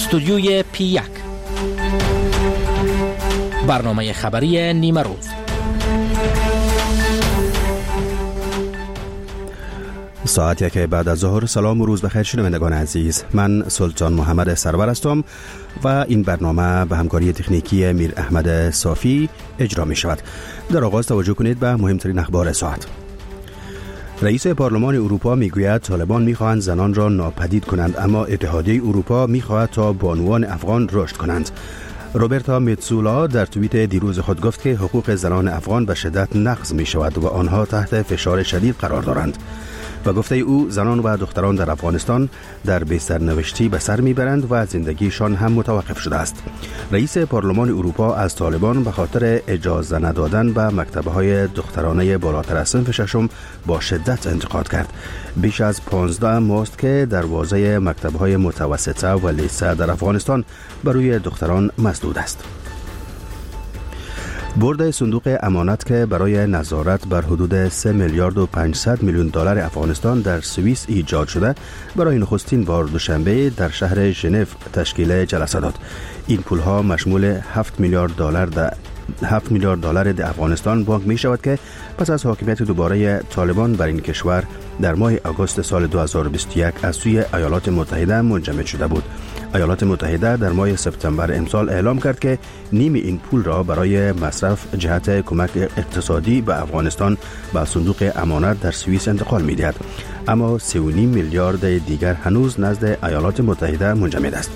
استودیوی P1 برنامه خبری نیمه روز. ساعت 1 بعد از ظهر. سلام و روز بخیر شنوندگان عزیز. من سلطان محمد سرور هستم و این برنامه به همکاری تکنیکی میر احمد صافی اجرا می شود. در آغاز توجه کنید به مهمترین اخبار ساعت. رئیس پارلمان اروپا میگوید طالبان میخواهند زنان را ناپدید کنند، اما اتحادیه اروپا میخواهد تا بانوان افغان رشد کنند. روبرتا متسولا در توییت دیروز خود گفت که حقوق زنان افغان به شدت نقض می شود و آنها تحت فشار شدید قرار دارند. و گفته او زنان و دختران در افغانستان در بسترنوشتی به سر میبرند و زندگیشان هم متوقف شده است. رئیس پارلمان اروپا از طالبان به خاطر اجازه ندادن به مکتب‌های دخترانه بالاتر از صنف ششم با شدت انتقاد کرد. بیش از 15 ماست که دروازه مکتب‌های متوسطه و لیسه در افغانستان برای دختران مسدود است. بورد صندوق امانت که برای نظارت بر حدود 3 میلیارد و 500 میلیون دلار افغانستان در سوئیس ایجاد شده، برای نخستین بار دوشنبه در شهر ژنو تشکیل جلسه داد. این پولها مشمول 7 میلیارد دلار در افغانستان بانک می شود که پس از حاکمیت دوباره طالبان بر این کشور در ماه آگوست سال 2021 از سوی ایالات متحده منجمد شده بود. ایالات متحده در ماه سپتامبر امسال اعلام کرد که نیم این پول را برای مصرف جهت کمک اقتصادی به افغانستان به صندوق امانت در سوئیس انتقال می دهد، اما 3.5 میلیارد دیگر هنوز نزد ایالات متحده منجمد است.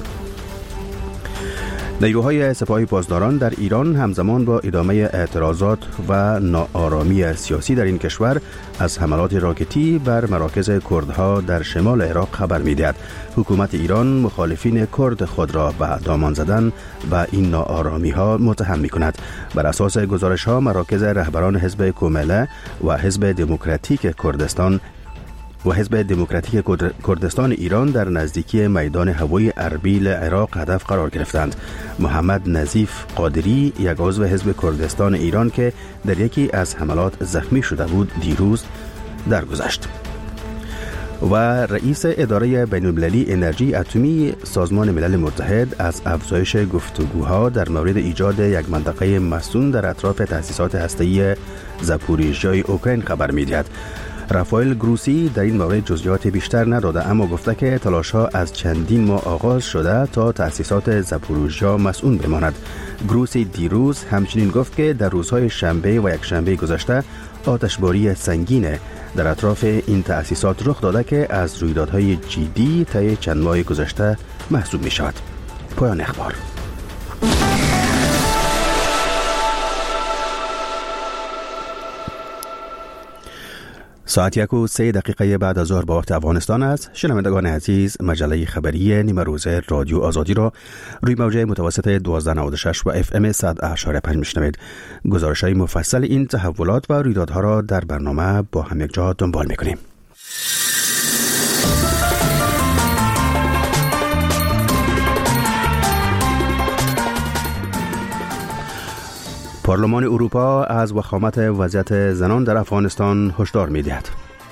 نیروهای سپاه پاسداران در ایران همزمان با ادامه اعتراضات و ناآرامی سیاسی در این کشور از حملات راکتی بر مراکز کردها در شمال عراق خبر می‌دهد. حکومت ایران مخالفین کرد خود را به دامان زدن و این ناآرامی‌ها متهم می‌کند. بر اساس گزارش‌ها مراکز رهبران حزب کومله و حزب دموکراتیک کردستان ایران در نزدیکی میدان هوایی اربیل عراق هدف قرار گرفتند. محمد نظیف قادری، یک عضو حزب کردستان ایران که در یکی از حملات زخمی شده بود، دیروز درگذشت. و رئیس اداره بین‌المللی انرژی اتمی سازمان ملل متحد از افزایش گفتگوها در مورد ایجاد یک منطقه مسئول در اطراف تأسیسات هسته‌ای زاپوریژیای اوکراین خبر می‌دهد. رافائل گروسی در این مورد جزئیات بیشتر نداده، اما گفته که تلاش‌ها از چندین ماه آغاز شده تا تأسیسات زاپوریژیا مسئول بماند. گروسی دیروز همچنین گفت که در روزهای شنبه و یکشنبه گذشته آتشباری سنگین در اطراف این تأسیسات رخ داده که از رویدادهای جدی طی چند ماه گذشته محسوب می شود. پایان اخبار. ساعت 1:03 بعد از ظهر با وقت افغانستان است. شنوندگان عزیز، مجله خبری نیمه روز رادیو آزادی را روی موج متوسط 1296 و FM 100.5 میشنوید. گزارش‌های مفصل این تحولات و رویدادها را در برنامه با هم یک جا دنبال می‌کنیم. پارلمان اروپا از وخامت وضعیت زنان در افغانستان هشدار می‌دهد.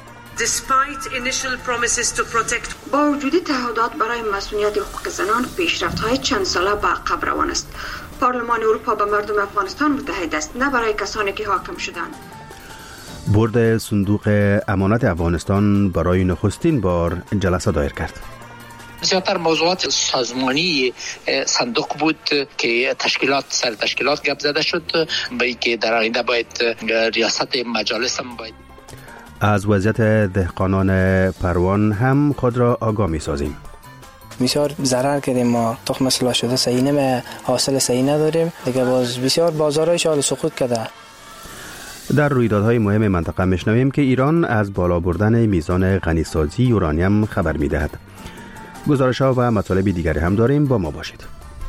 با وجود تعهدات برای مسئولیت حقوق زنان، پیشرفت‌های چند ساله به عقب روان است. پارلمان اروپا به مردم افغانستان متحد است، نه برای کسانی که حاکم شدند. بورد صندوق امانت افغانستان برای نخستین بار جلسه دایر کرد. زیادتر موضوعات سازمانی صندوق بود که سر تشکیلات گپ زده شد، به که در آینده باید ریاست مجالس هم باید. از وضعیت دهقانان پروان هم خود را آگاه می سازیم. بسیار ضرر کردیم، ما تخم اصلاح شده صحیح نمی، حاصل صحیح نداریم دیگه، باز بسیار بازارهایش حال سقوط کرده. در رویدادهای مهم منطقه میشنویم که ایران از بالا بردن میزان غنیسازی یورانیم خبر میدهد. گزارش‌ها و مطالب دیگری هم داریم، با ما باشید.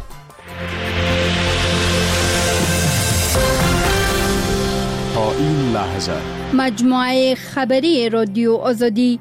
تا این لحظه مجموعه خبری رادیو آزادی.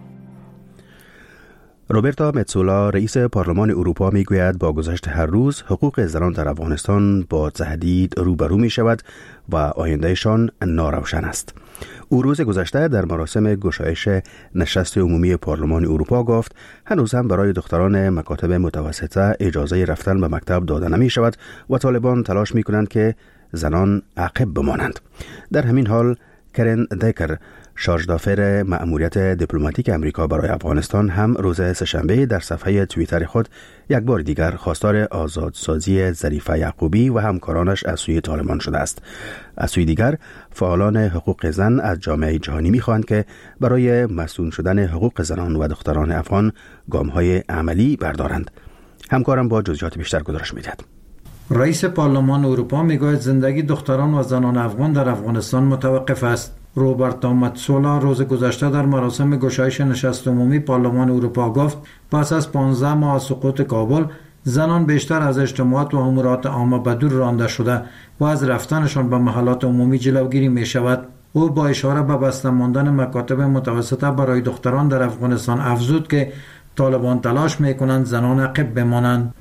روبرتا متسولا رئیس پارلمان اروپا میگوید با گذشت هر روز حقوق زنان در افغانستان با تهدید روبرو می شود و آیندهشان ناروشن است. او روز گذشته در مراسم گشایش نشست عمومی پارلمان اروپا گفت هنوز هم برای دختران مکاتب متوسطه اجازه رفتن به مکتب داده نمی شود و طالبان تلاش می کنند که زنان عقب بمانند. در همین حال کرن دیکر، شارژدافر مأموریت دیپلماتیک امریکا برای افغانستان، هم روز سه‌شنبه در صفحه توییتر خود یک بار دیگر خواستار آزادسازی ظریفه یعقوبی و همکارانش از سوی طالبان شده است. از سوی دیگر فعالان حقوق زن از جامعه جهانی می‌خواهند که برای مسئول شدن حقوق زنان و دختران افغان گام‌های عملی بردارند. همکارم با جزئیات بیشتر گزارش می‌دهد. رئیس پارلمان اروپا میگوید زندگی دختران و زنان افغان در افغانستان متوقف است. روبرتا متسولا روز گذشته در مراسم گشایش نشست عمومی پارلمان اروپا گفت پس از 15 ماه از سقوط کابل زنان بیشتر از اجتماعات و امورات عامه به دور رانده شده و از رفتنشان به محلات عمومی جلوگیری می شود. او با اشاره به بسته ماندن مکاتب متوسطه برای دختران در افغانستان افزود که طالبان تلاش میکنند زنان عقب بمانند.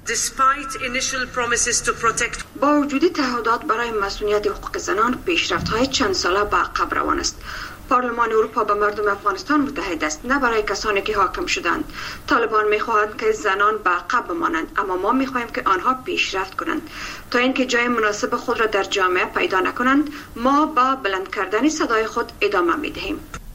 با وجود تعهدات برای مسئولیت حقوق زنان، پیشرفت‌های چند ساله به عقب روان است. پارلمان اروپا به مردم افغانستان متحد است، نه برای کسانی که حاکم شدند. طالبان می‌خواهند که زنان به عقب بمانند، اما ما می‌خواهیم که آنها پیشرفت کنند. تا اینکه جای مناسب خود را در جامعه پیدا نکنند، ما با بلند کردن صدای خود ادامه می‌دهیم.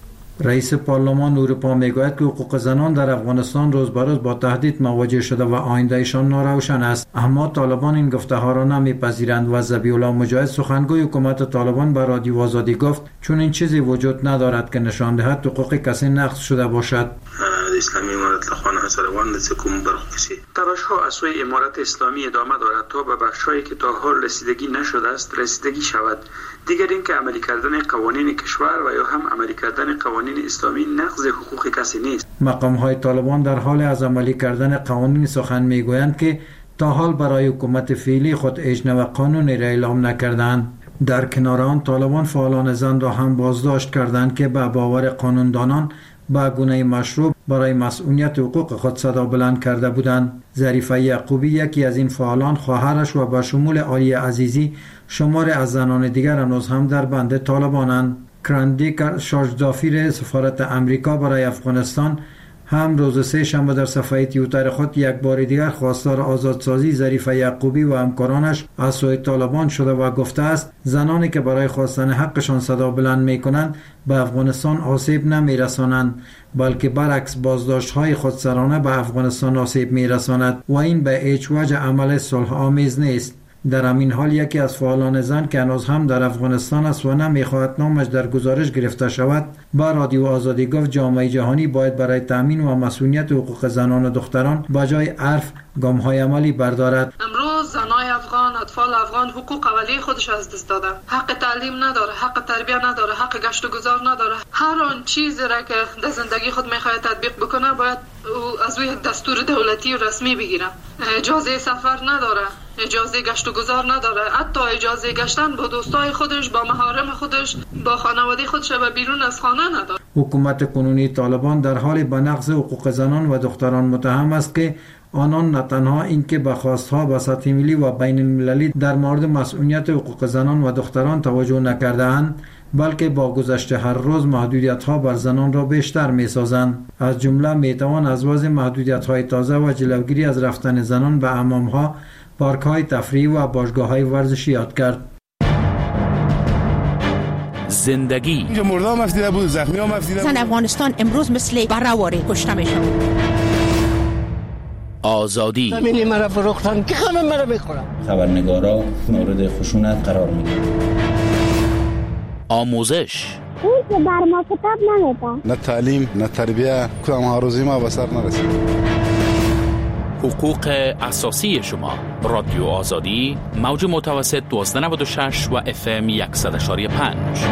رئیس پارلمان اروپا میگوید که حقوق زنان در افغانستان روز به روز با تهدید مواجه شده و آیندهشان ناروشن است، اما طالبان این گفته‌ها را نمیپذیرند و ذبیح الله مجاهد سخنگوی حکومت طالبان به رادیو آزادی گفت چون این چیزی وجود ندارد که نشان دهد حقوق کسی نقض شده باشد. اسلامی امارت لخوان حسروان لسکوم برخوشی تلاش‌ها از سوی امارت اسلامی ادامه دارد تا به بخش‌هایی که تا حال رسیدگی نشده است رسیدگی شود. دیگر این که عملی کردن قوانین کشور و یا هم عملی کردن قوانین اسلامی نقض حقوق کسی نیست. مقام‌های طالبان در حال از عملی کردن قوانین سخن می‌گویند که تا حال برای حکومت فعلی خود اجنه و قانونی را اعلام نکردند. در کنار آن طالبان فعالان زن را هم بازداشت کردند که به باور قانوندانان با گونه مشروع برای مسئولیت حقوق خود صدا بلند کرده بودند. ظریفه یعقوبی یکی از این فعالان، خواهرش و به شمول عالیه عزیزی شمار از زنان دیگر هنوز هم در بند طالبانند. کرندیکر، شارژدافر سفارت امریکا برای افغانستان، هم روز سه‌شنبه در صفحه توییتر خود یک بار دیگر خواستار آزادسازی ظریفه یعقوبی و همکارانش از سوی طالبان شده و گفته است زنانی که برای خواستن حقشان صدا بلند می‌کنند به افغانستان آسیب نمی‌رسانند، بلکه برعکس بازداشت‌های خودسرانه به افغانستان آسیب می‌رساند و این به هیچ وجه عمل صلح آمیز نیست. در همین حال یکی از فعالان زن که هنوز هم در افغانستان است و نمیخواهد نامش در گزارش گرفته شود با رادیو آزادی گفت جامعه جهانی باید برای تامین و مسئولیت حقوق زنان و دختران به جای عرف گام‌های عملی بردارد. امروز زنای افغان، اطفال افغان حقوق اولیه خودش از دست داده. حق تعلیم نداره، حق تربیت نداره، حق گشت و گذار نداره. هر آن چیزی را که در زندگی خود میخواد تطبیق بکنه باید از روی دستور دولتی و رسمی بگیره. اجازه سفر نداره، اجازه گشت و گذار نداره، حتی اجازه گشتن با دوستای خودش، با محارم خودش، با خانواده خودش و بیرون از خانه نداره. حکومت کنونی طالبان در حال به نقض حقوق زنان و دختران متهم است که آنان نه تنها اینکه به خواستها به سطح ملی و بین المللی در مورد مسئولیت حقوق زنان و دختران توجه نکرده‌اند، بلکه با گذشت هر روز محدودیت‌ها بر زنان را بیشتر می‌سازند. از جمله می‌توان از وضع محدودیت‌های تازه و جلوگیری از رفتن زنان به حمام‌ها، پارک‌های تفریحی و باشگاه‌های ورزشی یاد کرد. زندگی مردم مفیده بود، زخمی ها مفیده بود. زن افغانستان امروز مثل بره‌واره کشته میشن. آزادی زمینی مرا فروختن که همه مرا میخورن. خبرنگارا مورد خشونت قرار میگیرن. آموزش اون که بر ما کتاب نمیده. نه تعلیم نه تربیه، کدام هاروزی ما به سر نرسید. حقوق اساسی شما. رادیو آزادی، موج متوسط 1296 و FM 100.5.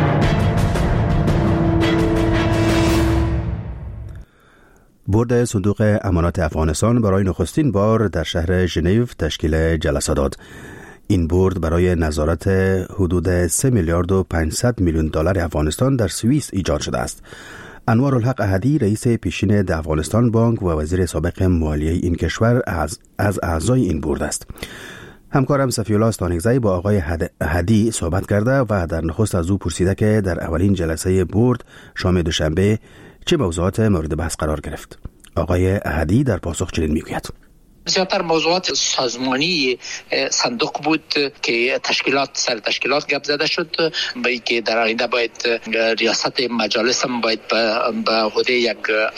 بورد صندوق امانات افغانستان برای نخستین بار در شهر ژنو تشکیل جلسه داد. این بورد برای نظارت حدود 3 میلیارد و 500 میلیون دلار افغانستان در سوئیس ایجاد شده است. انوارالحق احدی، رئیس پیشین افغانستان بانک و وزیر سابق مالیه این کشور از اعضای این بورد است. همکارم صفی‌الله استانکزی با آقای هدی صحبت کرده و در نخست از او پرسیده که در اولین جلسه بورد شام دوشنبه چه موضوعات مورد بحث قرار گرفت. آقای هدی در پاسخ چنین میگوید: زیادتر موضوعات سازمانی صندوق بود که سر تشکیلات گپ زده شد، به که در آینده باید ریاست مجالس هم باید به عهده یک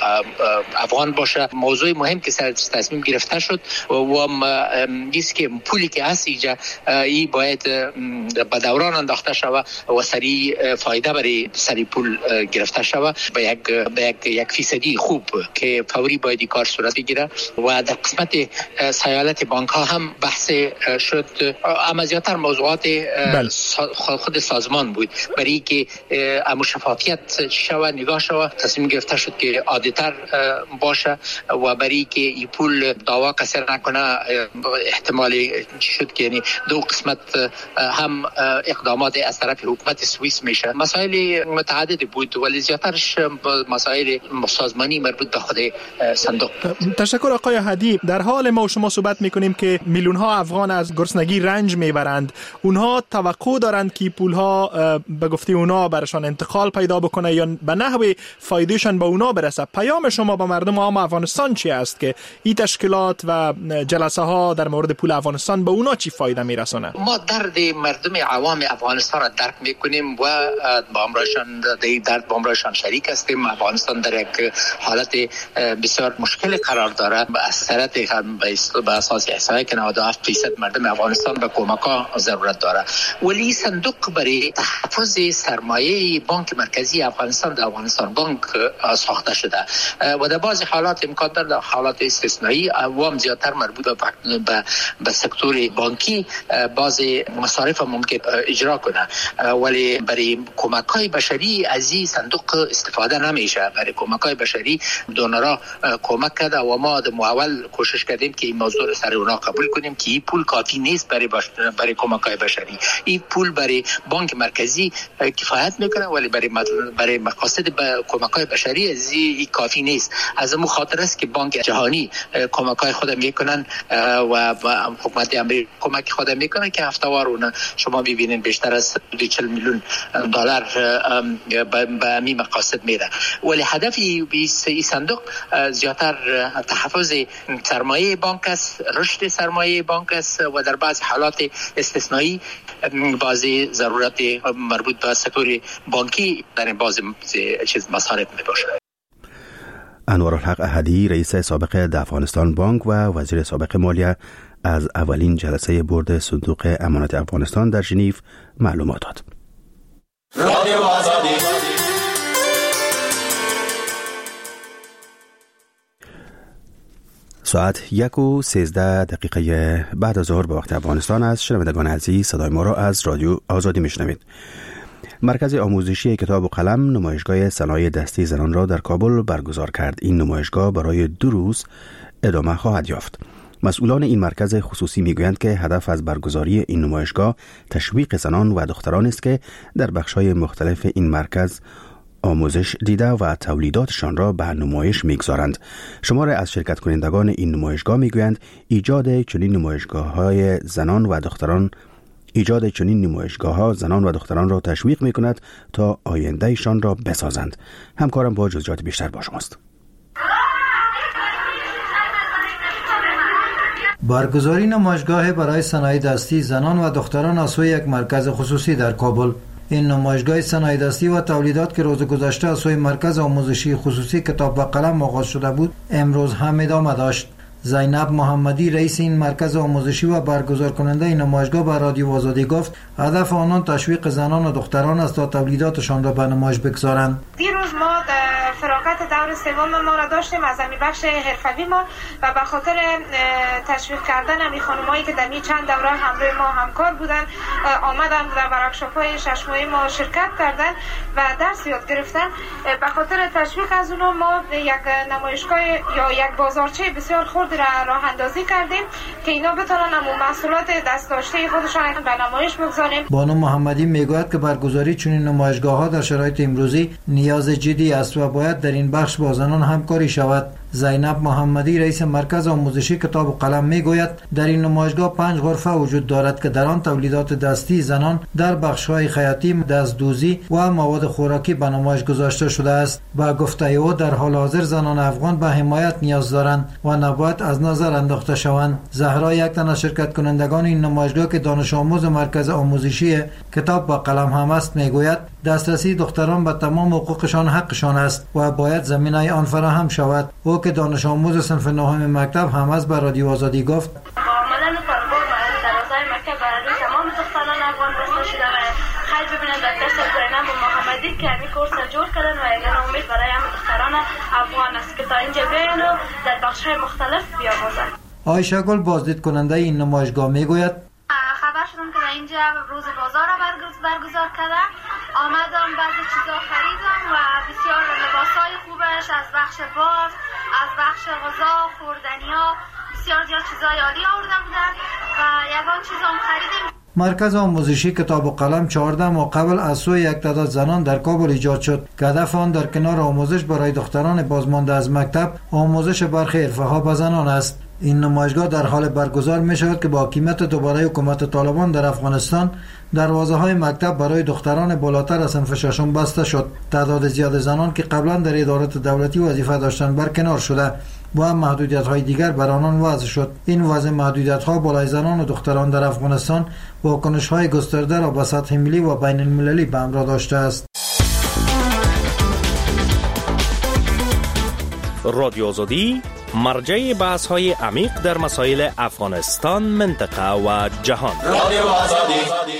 افغان باشه. موضوع مهم که سر تصمیم گرفته شد و ایست که پولی که هست ای باید به دوران انداخته شود و سریع فایده برای سری پول گرفته شود به یک فیصدی خوب که فوری باید کار صورت بگیره. و در قسمت سیالت بانک ها هم بحث شد، اما زیادتر موضوعات خود سازمان بود برای که شفافیت شود، نگاه شود. تصمیم گرفته شد که عادی‌تر باشه و برای که این پول دعوا کسر نکنه احتمال شد که یعنی دو قسمت هم اقدامات از طرف حکومت سوئیس میشه. مسائل متعدد بود ولی زیادترش مسائل سازمانی مربوط به خود صندوق. تشکر آقای هدی. در حال ما شما صحبت میکنیم که میلیون ها افغان از گرسنگی رنج میبرند. اونها توقع دارند که پولها به گفته اونا برشان انتقال پیدا بکنه یا به نحو فایدهشان به اونا برسه. پیام شما به مردم عام افغانستان چی است که این تشکیلات و جلسه ها در مورد پول افغانستان به اونا چی فایده میرسونه؟ ما درد مردم عوام افغانستان را درک میکنیم و با امرایشان شریک هستیم. افغانستان در یک حالت بسیار مشکل قرار داره. اثرات به اساس احصایه که 97% مردم افغانستان به کمک‌ها ضرورت داره. ولی صندوق برای تحفظ سرمایه بانک مرکزی افغانستان در افغانستان بانک ساخته شده و در بعضی حالات امکان داره در حالات استثنایی عوام زیادتر مربوط به سکتور بانکی بعضی مصارف ممکن اجرا کنه، ولی برای کمک‌های بشری از این صندوق استفاده نمیشه. برای کمک‌های بشری دونرها کمک کرده و ما در اول کوشش کردیم که این موضوع سر اونا قبول کنیم که این پول کافی نیست برای کمک‌های بشری. این پول برای بانک مرکزی کفایت میکنه ولی برای مقاصد کمک‌های بشری از این کافی نیست. از اون خاطر است که بانک جهانی کمک‌های خود میکنن و حکومت امریکا کمک خود میکنه که هفته‌وار اون شما ببینید بیشتر از 40 میلیون دلار به همین مقاصد میره. ولی هدف این صندوق زیادتر تحفظ سرمایه بانک است، رشد سرمایه بانک است و در بعض حالات استثنایی بعضی ضرورت مربوط به سکتور بانکی در بعضی چیز مصارف میباشه. انوارالحق احدی رئیس سابق افغانستان بانک و وزیر سابق مالیه از اولین جلسه بورد صندوق امانات افغانستان در ژنو معلومات داد. رادیو آزادی. ساعت 1:13 بعد از ظهر به وقت افغانستان است. شنوندگان عزیز، صدای ما را از رادیو آزادی میشنوید. مرکز آموزشی کتاب و قلم نمایشگاه صنایع دستی زنان را در کابل برگزار کرد. این نمایشگاه برای 2 روز ادامه خواهد یافت. مسئولان این مرکز خصوصی میگویند که هدف از برگزاری این نمایشگاه تشویق زنان و دختران است که در بخش‌های مختلف این مرکز آموزش دیده و تولیداتشان را به نمایش میگذارند. شمار از شرکت کنندگان این نمایشگاه میگویند ایجاد چنین نمایشگاه‌های زنان و دختران را تشویق میکند تا آیندهشان را بسازند. همکارم با جزئیات بیشتر با شماست. برگزاری نمایشگاه برای صنایع دستی زنان و دختران از سوی یک مرکز خصوصی در کابل. این نمایشگاه صنایع دستی و تولیدات که روز گذشته از سوی مرکز آموزشی خصوصی کتاب و قلم آغاز شده بود، امروز هم ادامه داشت. زینب محمدی رئیس این مرکز آموزشی و برگزار کننده این نمایشگاه به رادیو آزادی گفت هدف آنان تشویق زنان و دختران است تا تولیداتشان را به نمایش بگذارند. دیروز ما فراغت دور سوم ما را داشتیم از همین بخش حرفوی ما و به خاطر تشویق کردن همین خانمایی که در چند دوره همراه ما همکار بودن آمدن در ورکشاپ‌های 6 ماهه ما شرکت کردن و درس یاد گرفتن. به خاطر تشویق از اونها ما یک نمایشگاه یا یک بازارچه بسیار خرد راه اندازی کردیم که اینا بتونن همون محصولات دست‌داشته خودشان به نمایش بگذاریم. بانو محمدی میگوید که برگزاری چنین نمایشگاه‌ها در شرایط امروزی نیاز جدی است و باید در این بخش با زنان همکاری شود. زینب محمدی رئیس مرکز آموزشی کتاب و قلم میگوید در این نمایشگاه 5 غرفه وجود دارد که در آن تولیدات دستی زنان در بخش‌های خیاطی، دستدوزی و مواد خوراکی به نمایش گذاشته شده است. با گفته او در حال حاضر زنان افغان به حمایت نیاز دارند و نباید از نظر انداخته شوند. زهرا، یک تن از شرکت کنندگان این نمایشگاه که دانش آموز مرکز آموزشی کتاب و قلم هم است، میگوید دسترسی دختران به تمام حقوقشان حقشان است و باید زمینه آن فراهم شود. او که دانش آموز صنف نهم مکتب هم از به رادیو آزادی گفت تمام دختران افغان بسته شدن خیلی ببینن در دست زینب محمدی که همین کورس جور کردن و اگر امید برای همه دختران افغان است که تا اینجا بیاین و در بخش‌های مختلف بیاموزن. عایشه گل، بازدید کننده این نمایشگاه، میگوید خبر شدم که اینجا روز بازار برگزار کردن، آمدم بعضی چیزا خریدم و بسیار لباسای خوبش از بخش بافت، از بخش غذا، خوردنی‌ها، بسیار زیاد چیزای عالی آورده بودن و یگان چیزام خریدیم. مرکز آموزشی کتاب و قلم 14 ماه قبل از سوی یک تعداد زنان در کابل ایجاد شد که هدف آن در کنار آموزش برای دختران بازمانده از مکتب، آموزش برخی حرفه‌ها به زنان است. این نمایشگاه در حال برگزار می شود که با حاکمیت دوباره حکومت طالبان در افغانستان دروازه‌های مکتب برای دختران بالاتر از صنف ششم بسته شد. تعداد زیاد زنان که قبلا در ادارات دولتی وظیفه داشتند برکنار شده و هم محدودیت‌های دیگر بر آنان وضع شد. این وضع محدودیت‌ها بالای زنان و دختران در افغانستان واکنش‌های گسترده را به سطح ملی و بین المللی به همراه داشته است. رادیو آزادی مرجع بحث‌های عمیق در مسائل افغانستان، منطقه و جهان. رادیو آزادی.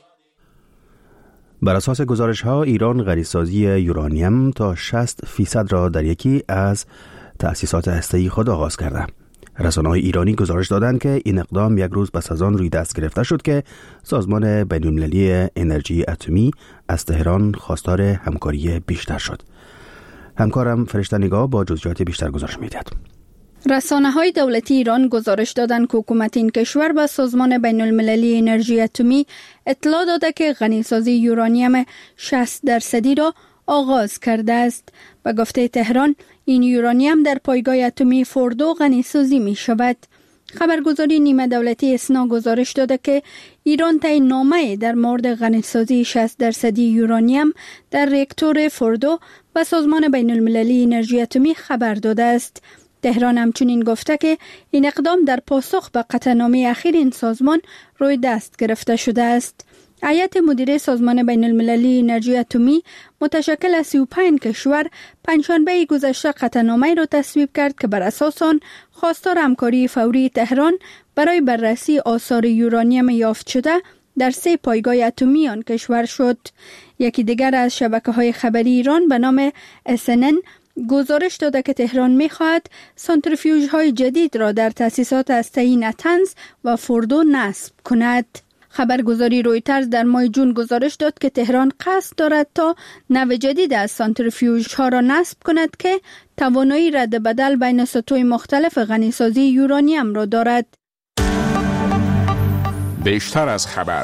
بر اساس گزارش‌ها ایران غنی‌سازی یورانیم تا 60% را در یکی از تأسیسات هسته‌ای خود آغاز کرده. رسانه‌های ایرانی گزارش دادند که این اقدام یک روز پس از آن روی دست گرفته شد که سازمان بین‌المللی انرژی اتمی از تهران خواستار همکاری بیشتر شد. همکارم فرشته نگاه با جزئیات بیشتر گزارش می‌دهد. رسانه‌های دولتی ایران گزارش دادند که حکومت این کشور به سازمان بین‌المللی انرژی اتمی اطلاع داده که غنی‌سازی یورانیم 60% را آغاز کرده است. به گفته تهران، این یورانیم در پایگاه اتمی فوردو غنی‌سازی می شود. خبرگزاری نیمه دولتی اسنا گزارش داده که ایران طی نامه در مورد غنی‌سازی 60% یورانیم در راکتور فوردو به سازمان بین‌المللی انرژی اتمی خبر داده است. تهران همچنین گفته که این اقدام در پاسخ به قطعنامه اخیر این سازمان روی دست گرفته شده است. هیئت مدیره سازمان بین‌المللی انرژی اتمی متشکل از 35 کشور پنجشنبه گذشته قطعنامه‌ای را تصویب کرد که بر اساس آن خواستار همکاری فوری تهران برای بررسی آثار یورانیم یافت شده در 3 پایگاه اتمی آن کشور شد. یکی دیگر از شبکه‌های خبری ایران به نام SNN گزارش داده که تهران می‌خواهد سانتریفیوژهای جدید را در تأسیسات هسته‌ای نتنز و فوردو نصب کند. خبرگزاری رویترز در ماه جون گزارش داد که تهران قصد دارد تا نوع جدید از سانتریفیوژها را نصب کند که توانایی رد بدل بین سطوح مختلف غنی‌سازی یورانیم را دارد. بیشتر از خبر.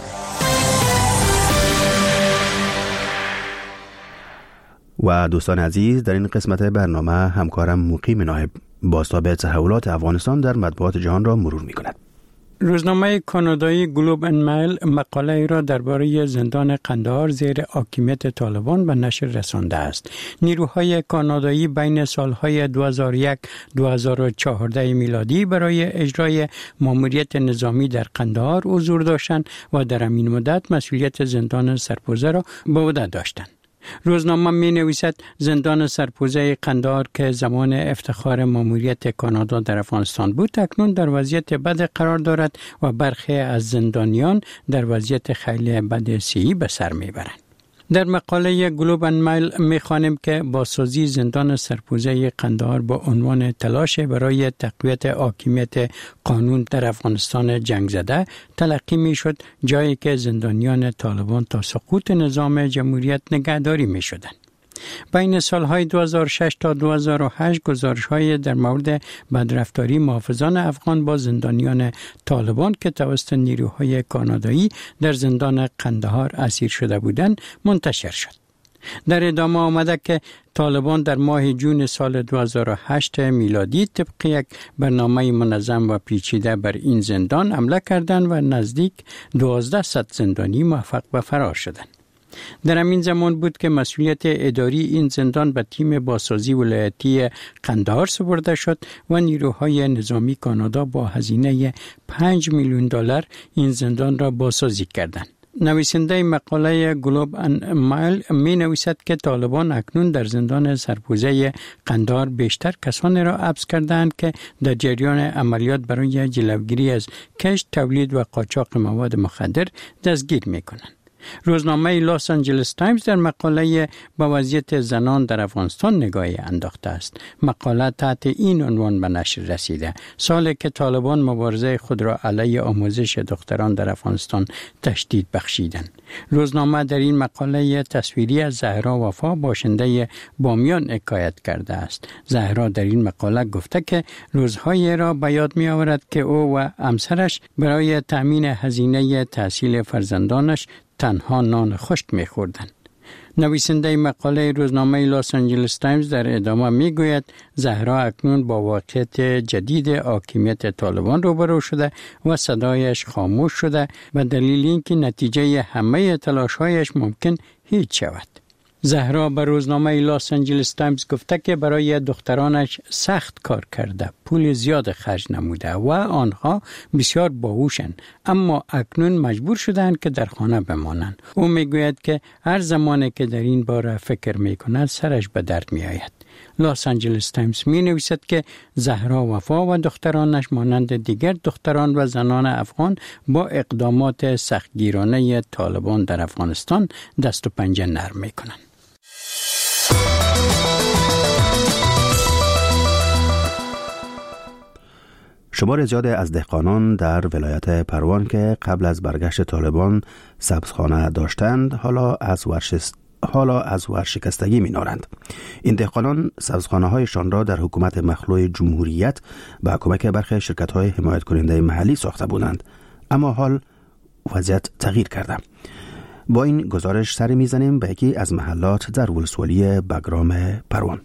و دوستان عزیز، در این قسمت برنامه همکارم مقیم نایب بازتاب تحولات افغانستان در مطبوعات جهان را مرور می کند. روزنامه کانادایی گلوب ان میل مقاله ای را درباره زندان قندهار زیر حاکمیت طالبان به نشر رسانده است. نیروهای کانادایی بین سالهای 2001-2014 میلادی برای اجرای ماموریت نظامی در قندهار حضور داشتند و در همین مدت مسئولیت زندان سرپوزه را به عهده داشتند. روزنامه می نویسد زندان سرپوزه قندهار که زمان افتخار ماموریت کانادا در افغانستان بود اکنون در وضعیت بد قرار دارد و برخی از زندانیان در وضعیت خیلی بد صحی به سر می برند. در مقاله گلوب ان میل می‌خوانیم که بازسازی زندان سرپوزه قندهار با عنوان تلاش برای تقویت حاکمیت قانون در افغانستان جنگ زده تلقی می‌شد، جایی که زندانیان طالبان تا سقوط نظام جمهوریت نگهداری می‌شدند. بین سالهای 2006 تا 2008 گزارش‌های در مورد بدرفتاری محافظان افغان با زندانیان طالبان که توسط نیروهای کانادایی در زندان قندهار اسیر شده بودند منتشر شد. در ادامه آمده که طالبان در ماه جون سال 2008 میلادی طبق یک برنامه منظم و پیچیده بر این زندان حمله کردند و نزدیک 1200 زندانی موفق به فرار شدند. در همین زمان بود که مسئولیت اداری این زندان به تیم بازسازی ولایتی قندهار سپرده شد و نیروهای نظامی کانادا با هزینه $5 میلیون این زندان را بازسازی کردند. نویسنده مقاله گلوب ان مایل می نویسد که طالبان اکنون در زندان سرپوزه قندهار بیشتر کسانی را حبس کردند که در جریان عملیات برای جلوگیری از کشت، تولید و قاچاق مواد مخدر دستگیر می کنند. روزنامه لاس آنجلس تایمز در مقاله با وضعیت زنان در افغانستان نگاهی انداخته است. مقاله تحت این عنوان به نشر رسیده: سالی که طالبان مبارزه خود را علیه آموزش دختران در افغانستان تشدید بخشیدند. روزنامه در این مقاله تصویری از زهرا وفا باشنده بامیان حکایت کرده است. زهرا در این مقاله گفته که روزهایی را به یاد می آورد که او و همسرش برای تأمین هزینه تحصیل فرزندانش تنها نان خشک می‌خوردند. نویسنده مقاله روزنامه لاس آنجلس تایمز در ادامه می‌گوید زهرا اکنون با واقعیت جدید حاکمیت طالبان روبرو شده و صدایش خاموش شده و دلیل اینکه نتیجه همه تلاش‌هایش ممکن هیچ شود. زهرا به روزنامه لاس آنجلس تایمز گفته که برای دخترانش سخت کار کرده، پول زیاد خرج نموده و آنها بسیار باهوشند، اما اکنون مجبور شدند که در خانه بمانند. او میگوید که هر زمانی که در این باره فکر میکند سرش به درد میآید. لاس آنجلس تایمز می نویسد که زهرا وفا و دخترانش مانند دیگر دختران و زنان افغان با اقدامات سختگیرانه طالبان در افغانستان دست و پنجه نرم می کنند. شمار زیاد از دهقانان در ولایت پروان که قبل از برگشت طالبان سبزخانه داشتند حالا از ورشکستگی می‌نالند. این دهقانان سبزخانه هایشان را در حکومت مخلوع جمهوریت با کمک برخی شرکت های حمایت کننده محلی ساخته بودند، اما حال وضعیت تغییر کرده. با این گزارش سری میزنیم به یکی از محلات در ولسوالی بگرام پروان.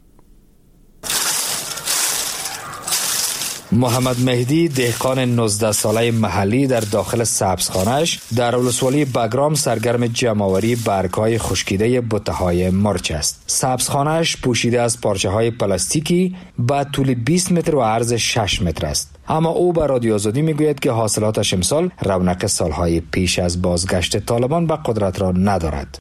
محمد مهدی دهقان 19 ساله محلی در داخل سبزخانه‌اش در ولسوالی بگرام سرگرم جمع‌آوری برگ‌های خشکیده بوته‌های مرچ است. سبزخانه‌اش پوشیده از پارچه‌های پلاستیکی با طول 20 متر و عرض 6 متر است. اما او به رادیو آزادی میگوید که حاصلاتش امسال رونق سالهای پیش از بازگشت طالبان به قدرت را ندارد.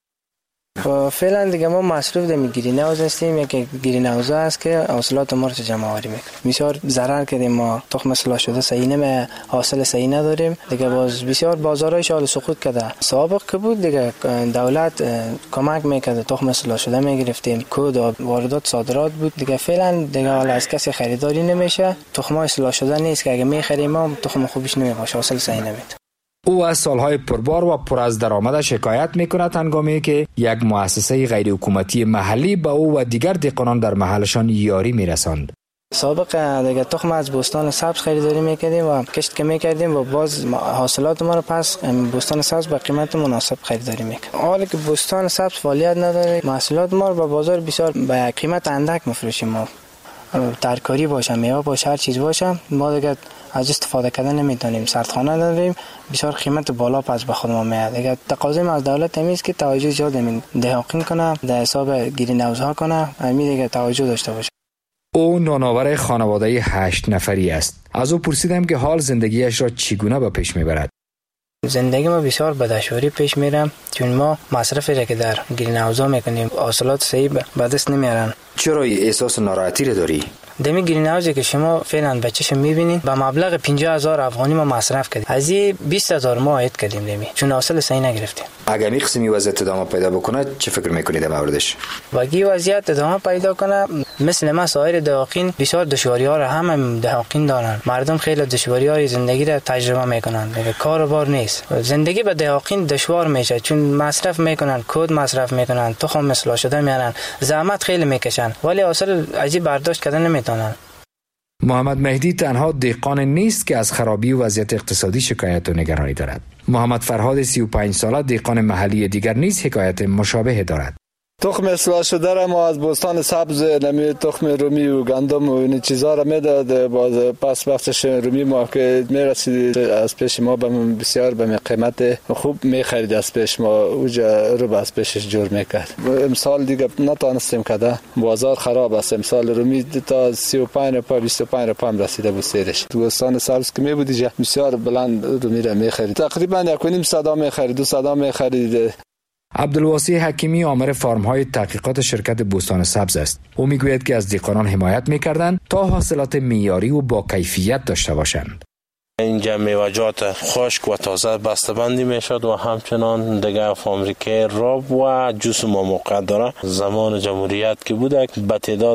فعلا دیگه ما مصروف در گرین هاوس هستیم. یک گرین هاوس است که حاصلات مرچ جمع آوری میکنه. بسیار ضرر کردیم، ما تخم اصلاح شده صحیح نمی، حاصل صحیح نداریم دیگه. باز بسیار بازارایش حال سقوط کرده. سابق که بود دیگه دولت کمک میکرد، تخم اصلاح شده میگرفتیم، کود واردات صادرات بود دیگه. فعلا دیگه حالا از کسی خریداری نمیشه، تخم اصلاح شده نیست که اگه میخریم ما تخم خوبش نمیباشه، حاصل صحیح نمیده. او از سالهای پربار و پر از درآمد شکایت میکند هنگامی که یک مؤسسه غیر حکومتی محلی به او و دیگر دهقانان در محلشان یاری میرساند. سابق دیگه تخم از بستان سبز خریداری میکردیم و کشت که میکردیم و باز حاصلات ما رو پس بستان سبز به قیمت مناسب خریداری میکردیم. حالا که بستان سبز فعالیت نداره، محصولات ما رو به بازار بسیار به قیمت اندک میفروشیم. ما ترکاری باشه، میوه باشه، هر چیز باشه، ما دیگه از استفاده کردن نمیتونیم. سردخانه داریم، بسیار قیمت بالا پس به خود ما میاد. دیگه تقاضا از دولت همیست که توجه زیاد دهقان کنه، در حساب گرین هاوس ها کنه، همین دیگه توجه داشته باشه. او نانآور خانواده 8 نفری است. از او پرسیدم که حال زندگیش را چگونه به پیش میبرد. زندگی ما بسیار به دشواری پیش میرم، چون ما مصرفی را که در گرین هاوس ها میکنیم حاصلات صحیح به دست نمیارن. چرا احساس ناراحتی را داری؟ دمی گرین هاوسی که شما فعلا بچه‌ش می‌بینید با مبلغ 50000 افغانی ما مصرف کردیم، از این 20000 ما عاید کردیم دمی، چون حاصل صحیح نگرفتیم. اگر می قسمی وضعیت ادامه پیدا بکنه چه فکر میکنید در موردش؟ اگه وضعیت ادامه پیدا کنه، مثل ما سایر دهقان بسیار دشواری‌ها را هم دهقان دارن. مردم خیلی دشواری‌های زندگی را تجربه میکنن، دیگه کار و بار نیست. زندگی به دهقان دشوار میشه، چون مصرف میکنن، کود مصرف میکنن، تخم اصلاح شده میارن، زحمت خیلی میکشن، ولی حاصل عجیب برداشت کردن نمیتونن. محمد مهدی تنها دهقان نیست که از خرابی و وضعیت اقتصادی شکایت و نگرانی دارد. محمد فرهاد 35 ساله دهقان محلی دیگر نیز حکایت مشابه دارد. تخم اصلاح شده را ما از بستان سبز نمی تخم رومی و گندم و این چیزا را میداد. باز پس وقتش رومی ما که میرسید از پیش ما بسیار به قیمت خوب میخرید. از پیش ما اوجا رو از پیشش جور میکرد. امسال دیگه نتونستیم کده، بازار خراب است. امسال رومی تا 35 روپا 25 روپا هم رسیده بود سیرش. تو بستان سبز که میبودی بسیار بلند رومی را میخرید. تقریبا 1.5 صدا میخرید، 2 صدا میخرید. عبدالواسی حکیمی آمر فارم‌های تحقیقات شرکت بوستان سبز است. او میگوید که از دیقانان حمایت می‌کردند تا حاصلات معیاری و با کیفیت داشته باشند. اینجا میوه‌جات خشک و تازه بسته‌بندی میشد و همچنان دیگه فابریکه راب و جوس ما موقع داره. زمان جمهوریت که بود به تعداد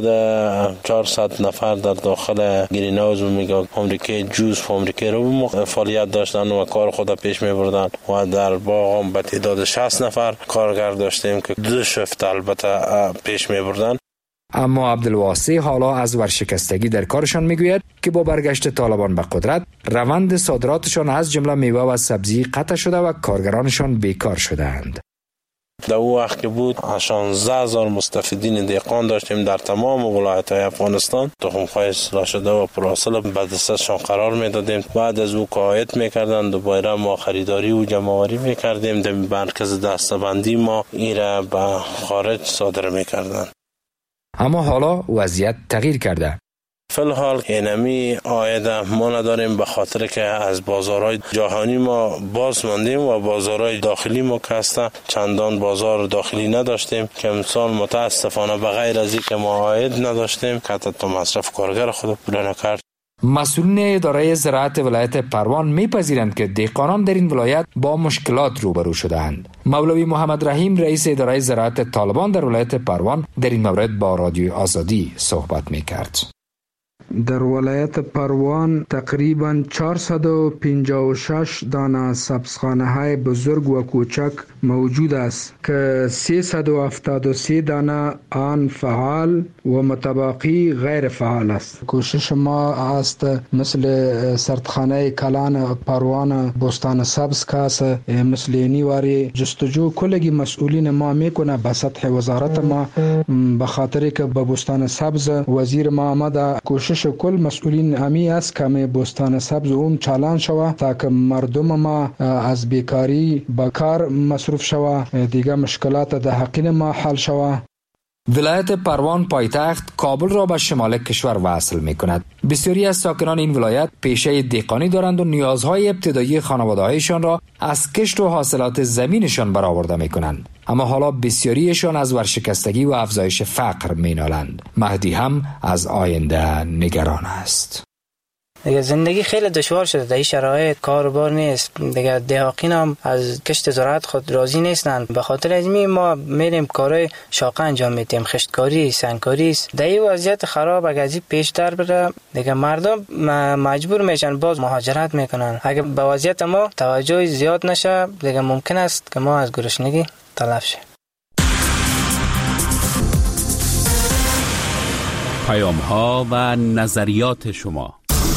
400 نفر در داخل گرین هاوس میگه فابریکه جوس فابریکه راب فعالیت داشتن و کار خود پیش میبردن و در باغ هم به تعداد 60 نفر کارگر داشتیم که 2 شفت البته پیش میبردن. اما عبدالواسی حالا از ورشکستگی در کارشان میگوید که با برگشت طالبان به قدرت روند صادراتشان از جمله میوه و سبزی قطع شده و کارگرانشان بیکار شدند. در اون وقت که بود 16,000 مستفیدین دهقان داشتیم در تمام ولایت‌های افغانستان. تخم‌های اصلاح شده و پرحاصل به دستشان قرار میدادیم. بعد از او کاهد میکردند دوباره ما خریداری و جمع‌آوری میکردیم. در مرکز دسته‌بندی ما این را به خارج صادر میکردند. اما حالا وضعیت تغییر کرده. فی الحال اینمی عاید ما نداریم به خاطر که از بازارهای جهانی ما باز ماندیم و بازارهای داخلی ما که هستن چندان بازار داخلی نداشتیم که امسال متاسفانه به غیر از اینکه ما عاید نداشتیم که حتی مصرف کارگر خود پول نکرد. مسئولین اداره زراعت ولایت پروان میپذیرند که دهقانان در این ولایت با مشکلات روبرو شدهاند. مولوی محمد رحیم رئیس اداره زراعت طالبان در ولایت پروان در این مورد با رادیو آزادی صحبت میکرد. در ولایت پروان تقریبا 456 دانه سبزخانه های بزرگ و کوچک موجود است که 373 دانه آن فعال و متبقی غیر فعال است. کوشش ما است مثل سردخانه کلان پروان بستان سبز کاس مثل اینیواری جستجو کلگی مسئولین ما میکنه به سطح وزارت ما به خاطر که به بستان سبز وزیر ما آمده کوشش کل مسئولین امی است که بستان سبز اون چالان شوه تا که مردم ما از بیکاری به کار مصروف شوه دیگه مشکلات ده حقین ما حل شوه. ولایت پروان پایتخت کابل را به شمال کشور وصل می کند. بسیاری از ساکنان این ولایت پیشه دهقانی دارند و نیازهای ابتدایی خانواده‌هایشان را از کشت و حاصلات زمینشان برآورده می کنند. اما حالا بسیاریشان از ورشکستگی و افزایش فقر می نالند. مهدی هم از آینده نگران است. دیگه زندگی خیلی دشوار شده، در این شرایط کاروبار نیست. دیگه دهقان هم از کشت زراعت خود راضی نیستن. به خاطر از ما میریم کارهای شاقه انجام میدیم، خشتکاری، سنگکاری است. در این وضعیت خراب اگه از این پیشتر بره دیگه مردم مجبور میشن باز مهاجرت میکنن. اگه به وضعیت ما توجه زیاد نشه دیگه ممکن است که ما از گرسنگی تلف شیم. پیام‌ها و نظریات شما.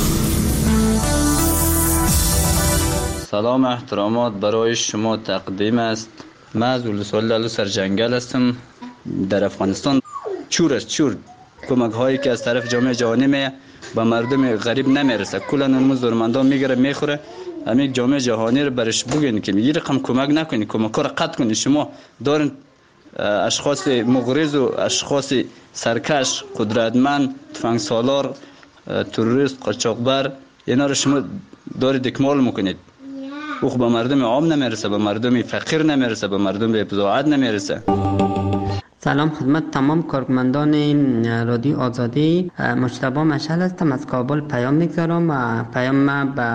سلام احترامات برای شما تقدیم است. من از ولسوالی سرجنگل هستم. در افغانستان چور کمک هایی که از طرف جامعه جهانی می به مردم غریب نمیرسه. کلا نموز درمندان میگیره میخوره. همین جامعه جهانی رو برش بگین که یه رقم کمک نکنید، کمک رو قطع کنید. شما دارین اشخاص مغرض و اشخاص سرکش، قدرتمند، تفنگ سالار، تروریست، قاچاقبر، اینا رو شما دارید اکمال میکنید. او به مردم عام نمیرسه، به مردم فقیر نمیرسه، به مردم به بضاعت نمیرسه. سلام خدمت تمام کارمندان رادیو آزادی. مجتبی مشعل هستم، از کابل پیام میگذارم و پیام به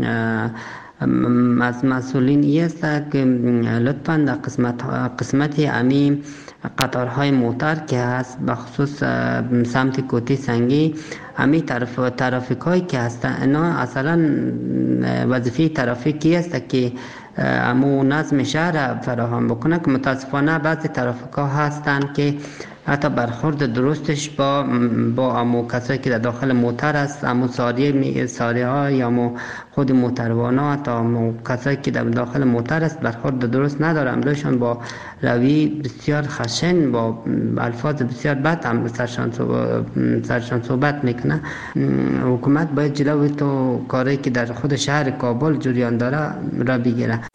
از مسئولین ای است که لطفاً در قسمت امی قطارهای موتر که هست به خصوص سمت کوتی سنگی امی ترافیک هایی که هستن اینا اصلا وظیفه ترافیکی است که امو نظم شهر فراهم بکنه که متاسفانه بعضی ترافیک ها هستن که حتی برخورد درستش با امو کسایی که در داخل موتر است، امو ساریه ها یا امو خود موتروانا، حتی امو کسایی که در داخل موتر است برخورد درست نداره. امروزشان با روی بسیار خشن، با الفاظ بسیار بد هم سرشان صحبت میکنه. حکومت باید جلوی تو کاری که در خود شهر کابل جریان داره را بگیره.